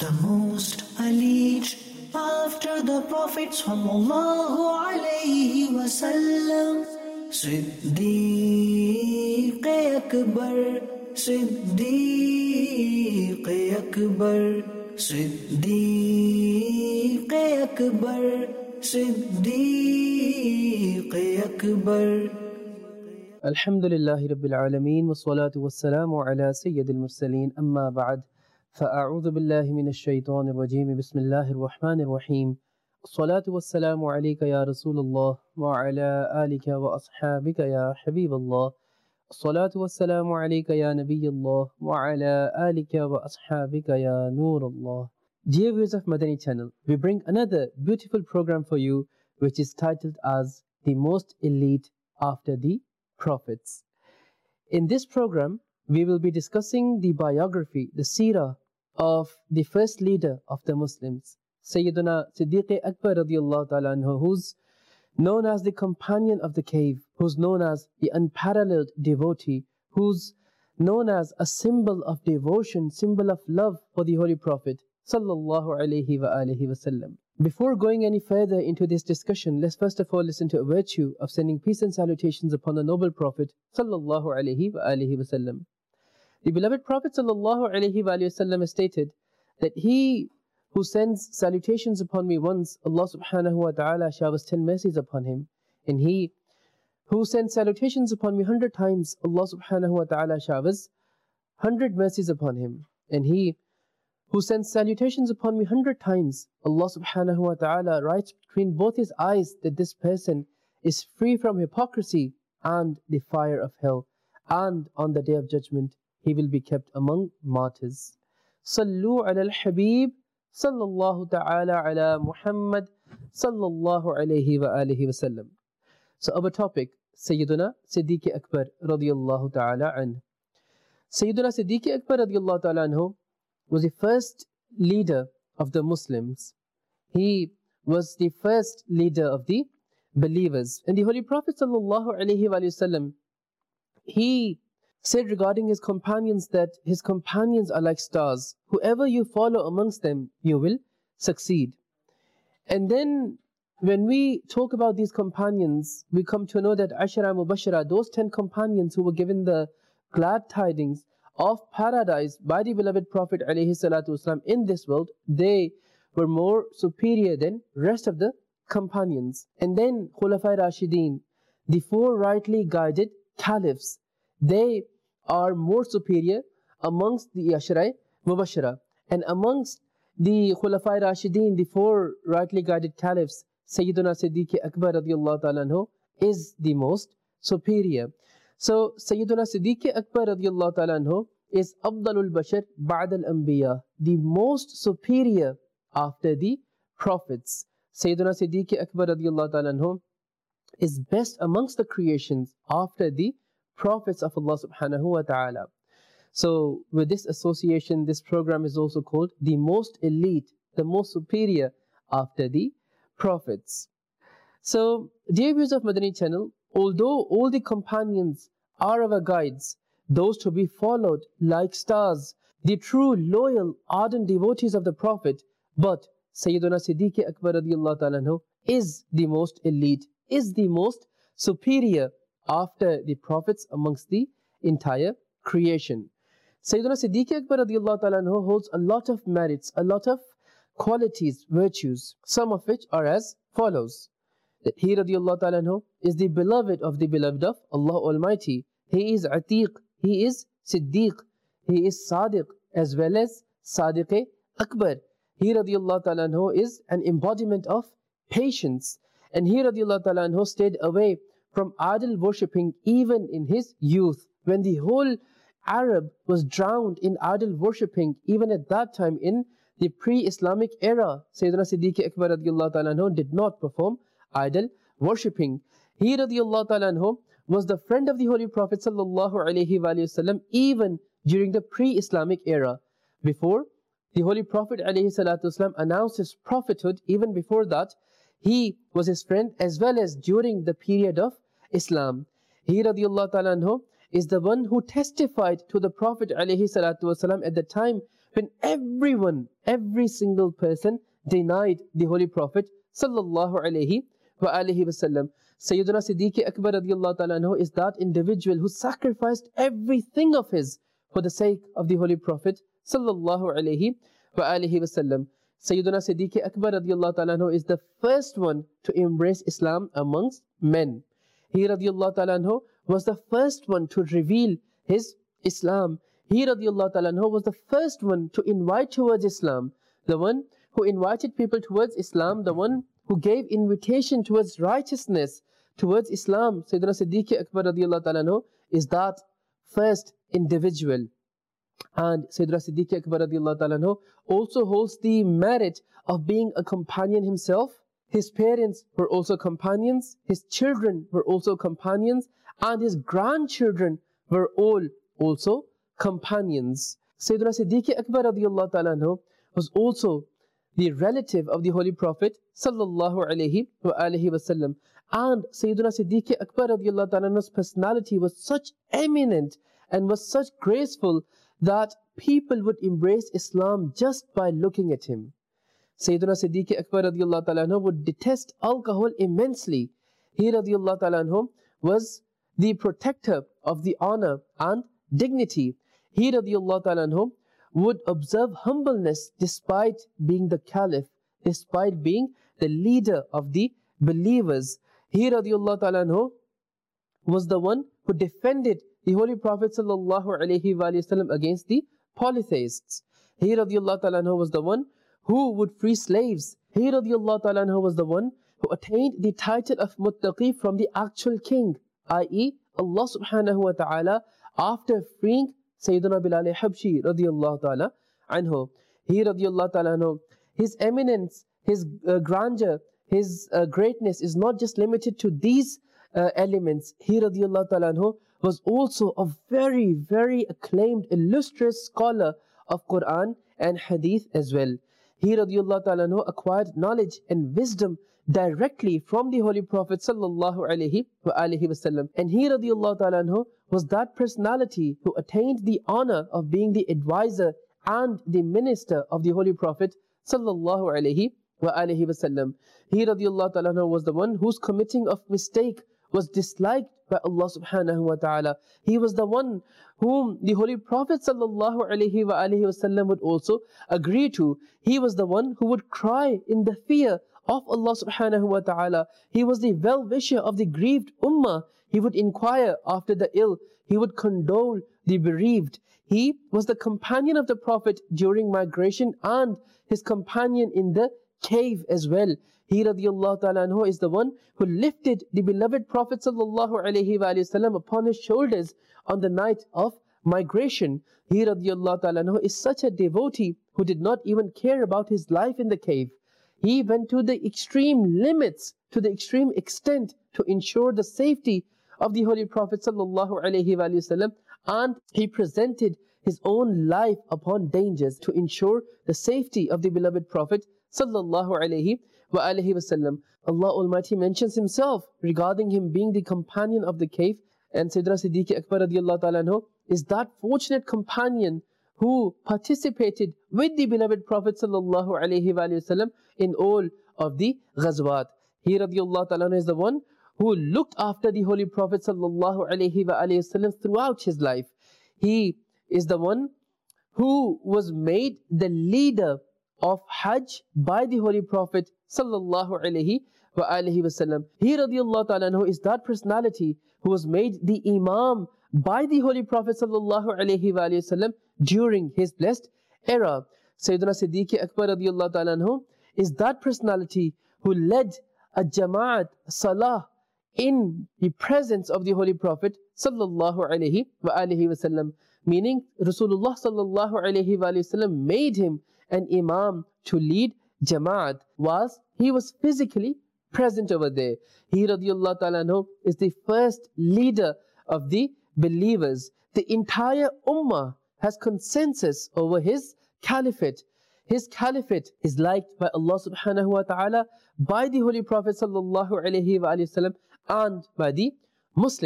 the most elite after the Prophet sallallahu alaihi wasallam. Siddiq Akbar, Siddiq Akbar, Siddiq Akbar, Siddiq Akbar. Alhamdulillahi Rabbil Alameen, wassalatu wassalamu ala Sayyidil Mursaleen, amma ba'd. فأعوذ بالله من الشيطان الرجيم بسم الله الرحمن الرحيم الصلاة والسلام عليك يا رسول الله وعلى آلك وأصحابك يا حبيب الله الصلاة والسلام عليك يا نبي الله وعلى آلك وأصحابك يا نور الله. Dear viewers of Madani channel, we bring another beautiful program for you which is titled as The Most Elite After the Prophets. In this program, we will be discussing the biography, the seerah of the first leader of the Muslims, Sayyiduna Siddiq Akbar radiallahu ta'ala anhu, who's known as the companion of the cave, who's known as the unparalleled devotee, who's known as a symbol of devotion, symbol of love for the Holy Prophet sallallahu alaihi wa alihi wasallam. Before going any further into this discussion, let's first of all listen to a virtue of sending peace and salutations upon the noble Prophet sallallahu alaihi wa alihi wasallam. The beloved Prophet sallallahu alaihi wa alihi wasallam has stated that he who sends salutations upon me once, Allah subhanahu wa ta'ala showers 10 mercies upon him. And he who sends salutations upon me 100 times, Allah subhanahu wa ta'ala showers 100 mercies upon him. And he who sends salutations upon me 100 times, Allah subhanahu wa ta'ala writes between both his eyes that this person is free from hypocrisy and the fire of hell. And on the day of judgment, he will be kept among martyrs. Sallu ala al-Habib, sallallahu ta'ala ala Muhammad, sallallahu alayhi wa alihi wa sallam. So our topic, Sayyiduna Siddiq Akbar radiyallahu ta'ala anhu. Sayyiduna Siddiq Akbar radiyallahu ta'ala anhu was the first leader of the Muslims. He was the first leader of the believers. And the Holy Prophet sallallahu alayhi wa sallam, he said regarding his companions that his companions are like stars. Whoever you follow amongst them, you will succeed. And then when we talk about these companions, we come to know that Ashara Mubashara, those 10 companions who were given the glad tidings of paradise by the beloved Prophet ﷺ in this world, they were more superior than rest of the companions. And then Khulafai Rashideen, the 4 rightly guided caliphs, they are more superior amongst the Ashara Mubashara. And amongst the Khulafai Rashideen, the 4 rightly guided caliphs, Sayyiduna Siddiq Akbar radiallahu ta'ala anhu is the most superior. So Sayyiduna Siddiq Akbar radiallahu ta'ala anhu is Afdalul Bashar Ba'd al-Anbiya, the most superior after the prophets. Sayyiduna Siddiq Akbar radiallahu ta'ala anhu is best amongst the creations after the prophets of Allah subhanahu wa ta'ala. So with this association, this program is also called the most elite, the most superior after the prophets. So dear viewers of Madani channel, although all the companions are our guides, those to be followed like stars, the true, loyal, ardent devotees of the Prophet, but Sayyiduna Siddiq Akbar radiallahu ta'ala anhu is the most elite, is the most superior after the prophets amongst the entire creation. Sayyiduna Siddiq Akbar radiallahu ta'ala anhu holds a lot of merits, a lot of qualities, virtues, some of which are as follows. That he radiallahu ta'ala anhu is the beloved of the beloved of Allah Almighty. He is Atiq, he is Siddiq, he is Sadiq as well as Sadiq Akbar. He radiallahu ta'ala anhu is an embodiment of patience. And he radiallahu ta'ala anhu stayed away from idol worshipping even in his youth. When the whole Arab was drowned in idol worshipping, even at that time in the pre-Islamic era, Sayyidina Siddiq Akbar radiallahu ta'ala anhu did not perform idol worshipping. He radiallahu ta'ala anhu was the friend of the Holy Prophet sallallahu alaihi wasallam even during the pre-Islamic era. Before the Holy Prophet alaihi salatu wasallam announced his prophethood, even before that, he was his friend as well as during the period of Islam. He radiallahu ta'ala anhu is the one who testified to the Prophet ﷺ at the time when everyone, every single person denied the Holy Prophet sallallahu alaihi wasallam. Sayyidina Siddiq Akbar radiallahu ta'ala anhu is that individual who sacrificed everything of his for the sake of the Holy Prophet sallallahu alaihi wasallam. Sayyidina Siddiq Akbar radiallahu ta'ala anhu is the first one to embrace Islam amongst men. He radiallahu ta'ala anhu was the first one to reveal his Islam. He radiallahu ta'ala anhu was the first one to invite towards Islam, the one who invited people towards Islam, the one who gave invitation towards righteousness, towards Islam. Sayyidina Siddiq Akbar radiallahu ta'ala anhu is that first individual. And Sayyidina Siddiq Akbar radiallahu ta'ala anhu also holds the merit of being a companion himself. His parents were also companions, his children were also companions, and his grandchildren were all also companions. Sayyidina Siddiq Akbar radiallahu ta'ala anhu was also the relative of the Holy Prophet sallallahu alaihi wasallam. And Sayyidina Siddiq Akbar radiallahu ta'ala anhu's personality was such eminent and was such graceful that people would embrace Islam just by looking at him. Sayyidina Siddiq Akbar radiallahu ta'ala anhu would detest alcohol immensely. He radiallahu ta'ala anhu was the protector of the honor and dignity. He radiallahu ta'ala anhu would observe humbleness despite being the caliph, despite being the leader of the believers. He radiallahu ta'ala anhu was the one who defended the Holy Prophet sallallahu alaihi wasallam against the polytheists. He radiallahu ta'ala anhu was the one who would free slaves. He radiallahu ta'ala anhu was the one who attained the title of Muttaqi from the actual king, i.e. Allah subhanahu wa ta'ala, after freeing Sayyidina Bilal Habshi radiallahu ta'ala anhu. He radiallahu ta'ala anhu, his eminence, his grandeur, his greatness is not just limited to these elements. He radiallahu ta'ala anhu was also a very, very acclaimed, illustrious scholar of Quran and Hadith as well. He radiallahu ta'ala anhu acquired knowledge and wisdom directly from the Holy Prophet sallallahu alaihi wasallam. And he radiallahu ta'ala anhu was that personality who attained the honor of being the advisor and the minister of the Holy Prophet sallallahu alaihi wasallam. He radiallahu ta'ala anhu was the one whose committing of mistake was disliked by Allah subhanahu wa ta'ala. He was the one whom the Holy Prophet sallallahu alaihi wasallam would also agree to. He was the one who would cry in the fear of Allah subhanahu wa ta'ala. He was the well-wisher of the grieved ummah. He would inquire after the ill. He would condole the bereaved. He was the companion of the Prophet during migration and his companion in the cave as well. He radiallahu ta'ala anhu is the one who lifted the beloved Prophet sallallahu alaihi wasallam upon his shoulders on the night of migration. He radiallahu ta'ala anhu is such a devotee who did not even care about his life in the cave. He went to the extreme limits, to the extreme extent to ensure the safety of the Holy Prophet sallallahu alaihi wasallam, and he presented his own life upon dangers to ensure the safety of the beloved Prophet sallallahu alaihi wasallam. Allah Almighty mentions himself regarding him being the companion of the cave, and Sayyidina Siddiq Akbar radiallahu ta'ala anhu is that fortunate companion who participated with the beloved Prophet sallallahu alaihi wasallam in all of the ghazwat. He radiallahu ta'ala anhu is the one who looked after the Holy Prophet sallallahu alaihi wasallam throughout his life. He is the one who was made the leader of Hajj by the Holy Prophet sallallahu alaihi wasallam. He radiallahu ta'ala anhu is that personality who was made the Imam by the Holy Prophet sallallahu alaihi wasallam during his blessed era. Sayyidina Siddiq Akbar radiallahu ta'ala anhu is that personality who led a Jama'at Salah in the presence of the Holy Prophet sallallahu alaihi wasallam, meaning Rasulullah sallallahu alaihi wasallam made him an Imam to lead Jama'at whilst he was physically present over there. He radiallahu ta'ala anhu is the first leader of the believers. The entire ummah has consensus over his caliphate. His caliphate is liked by Allah subhanahu wa ta'ala, by the Holy Prophet sallallahu alaihi wasallam, and by the Muslims.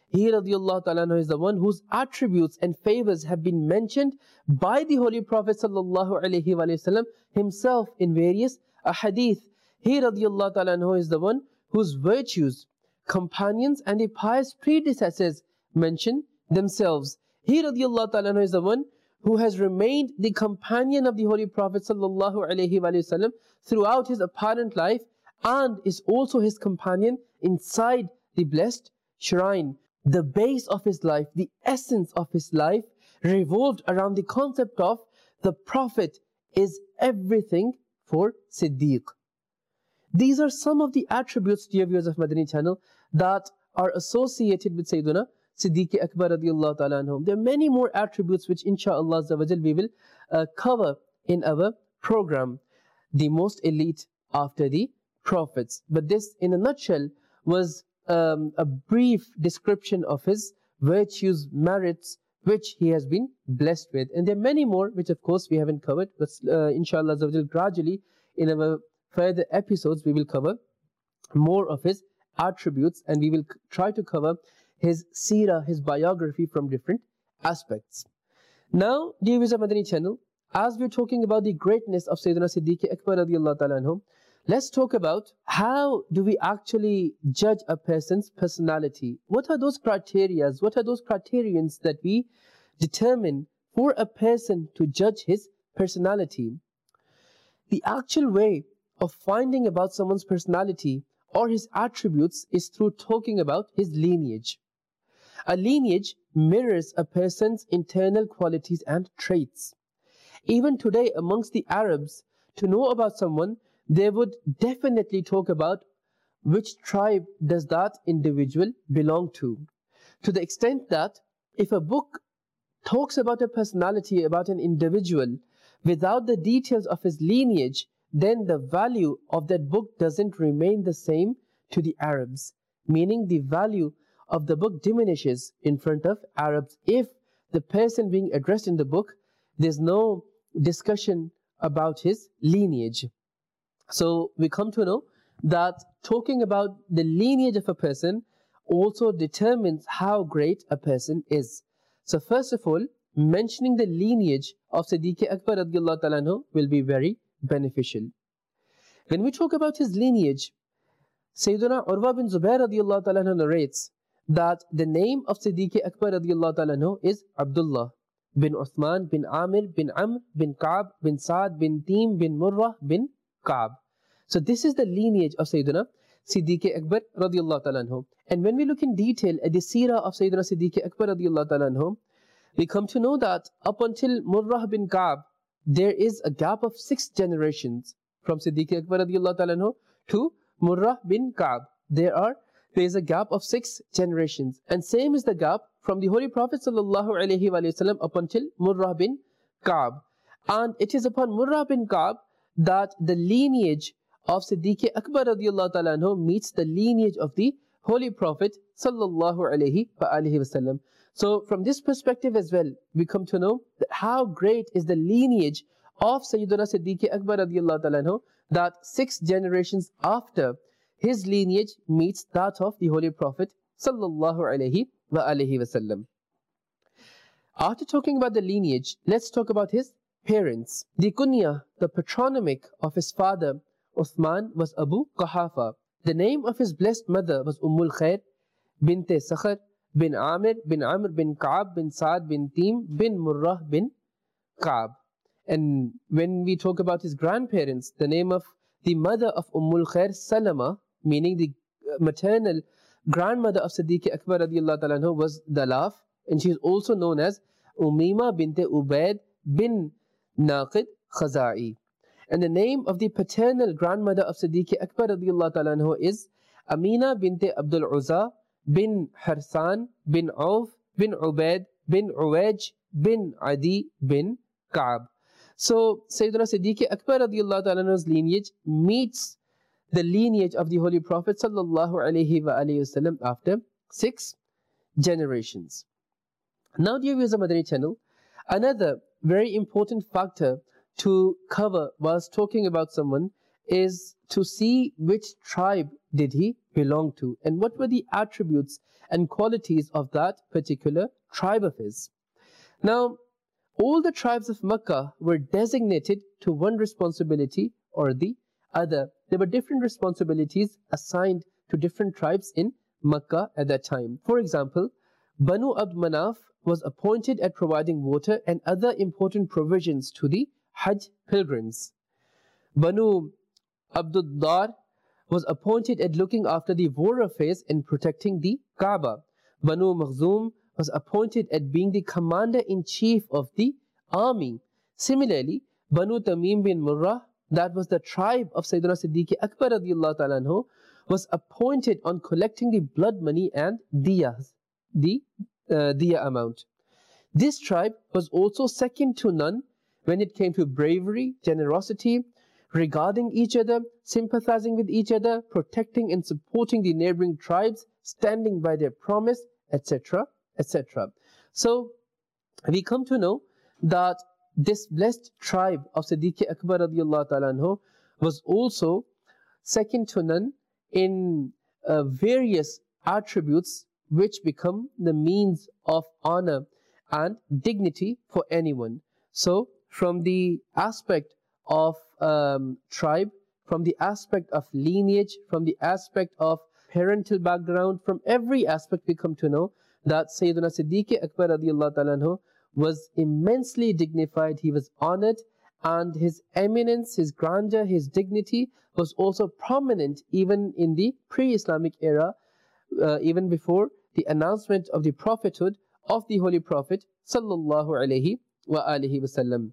He radiallahu ta'ala anhu is the one whose attributes and favors have been mentioned by the Holy Prophet sallallahu alaihi wasallam himself in various ahadith. He radiallahu ta'ala anhu is the one whose virtues, companions and the pious predecessors mention themselves. He radiallahu ta'ala anhu is the one who has remained the companion of the Holy Prophet sallallahu alaihi wasallam throughout his apparent life, and is also his companion inside the blessed shrine. The base of his life, the essence of his life revolved around the concept of the Prophet is everything for Siddiq. These are some of the attributes, dear viewers of Madani channel, that are associated with Sayyiduna Siddiq Akbar radiallahu ta'ala anhum. There are many more attributes which inshaAllah we will cover in our program, the most elite after the prophets. But this in a nutshell was a brief description of his virtues, merits, which he has been blessed with. And there are many more which of course we haven't covered, but inshaAllah gradually in our further episodes we will cover more of his attributes, and we will try to cover his seerah, his biography from different aspects. Now, dear viewers of Madani channel, as we're talking about the greatness of Sayyidina Siddiq Akbar radiallahu ta'ala anhu, let's talk about how do we actually judge a person's personality. What are those criteria? What are those criterions that we determine for a person to judge his personality? The actual way of finding about someone's personality or his attributes is through talking about his lineage. A lineage mirrors a person's internal qualities and traits. Even today amongst the Arabs, to know about someone, they would definitely talk about which tribe does that individual belong to the extent that if a book talks about a personality, about an individual, without the details of his lineage, then the value of that book doesn't remain the same to the Arabs. Meaning the value of the book diminishes in front of Arabs if the person being addressed in the book, there's no discussion about his lineage. So we come to know that talking about the lineage of a person also determines how great a person is. So first of all, mentioning the lineage of Siddiq Akbar radiallahu ta'ala anhu will be very beneficial. When we talk about his lineage, Sayyiduna Urwa bin Zubair radiallahu ta'ala anhu narrates that the name of Siddiq Akbar radiallahu ta'ala anhu is Abdullah bin Uthman bin Amir bin Amr bin Ka'b bin Sa'd bin Teem bin Murrah bin Ka'b. So this is the lineage of Sayyiduna Siddiq Akbar radiallahu ta'ala anhu. And when we look in detail at the seerah of Sayyiduna Siddiq Akbar radiallahu ta'ala anhu, we come to know that up until Murrah bin Ka'b, there is a gap of 6 generations from Siddiq Akbar radiallahu ta'ala anhu to Murrah bin Ka'b. There is a gap of 6 generations, and same is the gap from the Holy Prophet sallallahu alaihi wasallam up until Murrah bin Ka'b. And it is upon Murrah bin Ka'b that the lineage of Siddiq Akbar radiallahu ta'ala anhu meets the lineage of the Holy Prophet sallallahu alaihi wasallam. So from this perspective as well, we come to know that how great is the lineage of Sayyiduna Siddiq Akbar radiallahu ta'ala anhu, that 6 generations after his lineage meets that of the Holy Prophet sallallahu alaihi wasallam. After talking about the lineage, let's talk about his parents. The kunya, the patronymic of his father Uthman, was Abu Quhafa. The name of his blessed mother was Ummul Khair bint Sakhar bin Amir bin Amr bin Ka'b bin Sa'd bin Teem bin Murrah bin Ka'b. And when we talk about his grandparents, the name of the mother of Ummul Khair, Salama, meaning the maternal grandmother of Siddiq Akbar radiallahu ta'ala anhu, was Dalaf, and she is also known as Umima bint Ubaid bin Naqid Khaza'i. And the name of the paternal grandmother of Siddiq Akbar radiallahu ta'ala anhu is Amina bint Abdul Uzza bin Harsan bin Auf bin Ubaid bin Uwaj bin Adi bin Ka'b. So Sayyidina Siddiq Akbar radiallahu ta'ala anhu's lineage meets the lineage of the Holy Prophet sallallahu alaihi wasallam after 6 generations. Now, dear viewers of Madani channel, another very important factor to cover whilst talking about someone is to see which tribe did he belonged to, and what were the attributes and qualities of that particular tribe of his. Now, all the tribes of Makkah were designated to one responsibility or the other. There were different responsibilities assigned to different tribes in Makkah at that time. For example, Banu Abd Manaf was appointed at providing water and other important provisions to the Hajj pilgrims. Banu Abdud Dar was appointed at looking after the war affairs and protecting the Kaaba. Banu Makhzum was appointed at being the commander-in-chief of the army. Similarly, Banu Tamim bin Murrah, that was the tribe of Sayyidina Siddiq Akbar radiallahu ta'ala anhu, was appointed on collecting the blood money and diyas, the diya amount. This tribe was also second to none when it came to bravery, generosity, regarding each other, sympathizing with each other, protecting and supporting the neighboring tribes, standing by their promise, etc., etc. So, we come to know that this blessed tribe of Siddiq Akbar radiallahu ta'ala anhu was also second to none in various attributes which become the means of honor and dignity for anyone. So, from the aspect of tribe, from the aspect of lineage, from the aspect of parental background, from every aspect we come to know that Sayyidina Siddiq Akbar radiallahu ta'ala anhu was immensely dignified, he was honored, and his eminence, his grandeur, his dignity was also prominent even in the pre-Islamic era, even before the announcement of the prophethood of the Holy Prophet sallallahu alaihi wa alihi wasallam.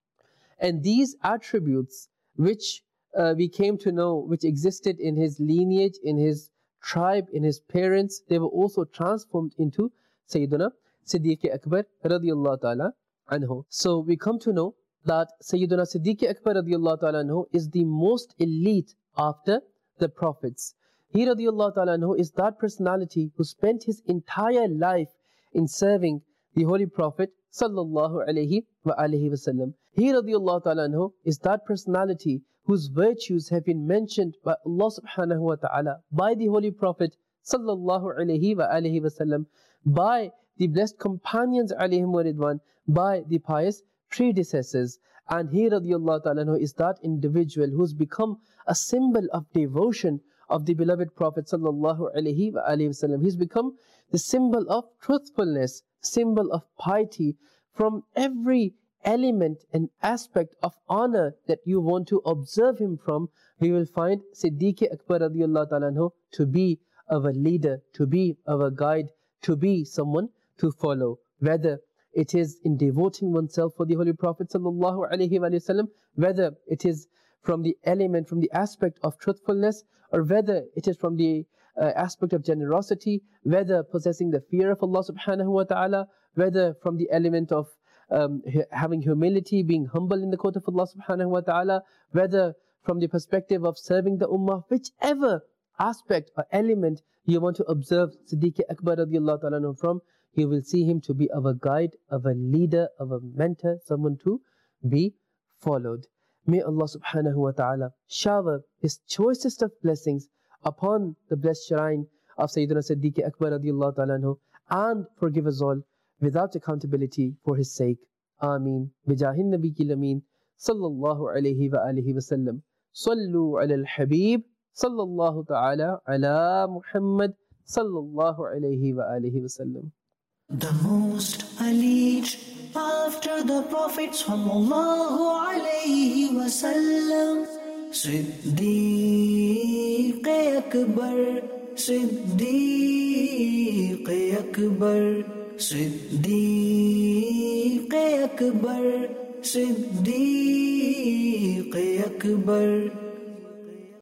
And these attributes which we came to know, which existed in his lineage, in his tribe, in his parents, they were also transformed into Sayyidina Siddiq Akbar radiallahu ta'ala anhu. So we come to know that Sayyidina Siddiq Akbar radiallahu ta'ala anhu is the most elite after the prophets. He radiallahu ta'ala anhu is that personality who spent his entire life in serving the Holy Prophet sallallahu alaihi wa alihi wasallam. He radiallahu ta'ala anhu is that personality whose virtues have been mentioned by Allah subhanahu wa ta'ala, by the Holy Prophet sallallahu alaihi wa alihi wasallam, by the blessed companions alayhim wa ridwan, by the pious predecessors. And he radiallahu ta'ala anhu is that individual who's become a symbol of devotion of the beloved Prophet sallallahu alaihi wa alihi wasallam. He's become the symbol of truthfulness, symbol of piety. From every element and aspect of honor that you want to observe him from, we will find Siddiq Akbar radiallahu ta'ala anhu to be our leader, to be our guide, to be someone to follow. Whether it is in devoting oneself for the Holy Prophet sallallahu alaihi wasallam, whether it is from the element, from the aspect of truthfulness, or whether it is from the aspect of generosity, whether possessing the fear of Allah subhanahu wa ta'ala, whether from the element of having humility, being humble in the court of Allah subhanahu wa ta'ala, whether from the perspective of serving the ummah, whichever aspect or element you want to observe Siddiq Akbar radiallahu ta'ala anhu from, you will see him to be our guide, our leader, our mentor, someone to be followed. May Allah subhanahu wa ta'ala shower His choicest of blessings upon the blessed shrine of Sayyidina Siddiq Akbar radiallahu ta'ala anhu, and forgive us all without accountability for his sake. Ameen. Bijahin Nabiyyil Ameen sallallahu alayhi wa alihi wa sallam. Sallu ala al-Habib sallallahu ta'ala ala Muhammad sallallahu alayhi wa alihi wa sallam. The most elite after the Prophet sallallahu alayhi wa sallam. Siddiq Akbar, Siddiq Akbar, Siddiq Akbar, Siddiq Akbar.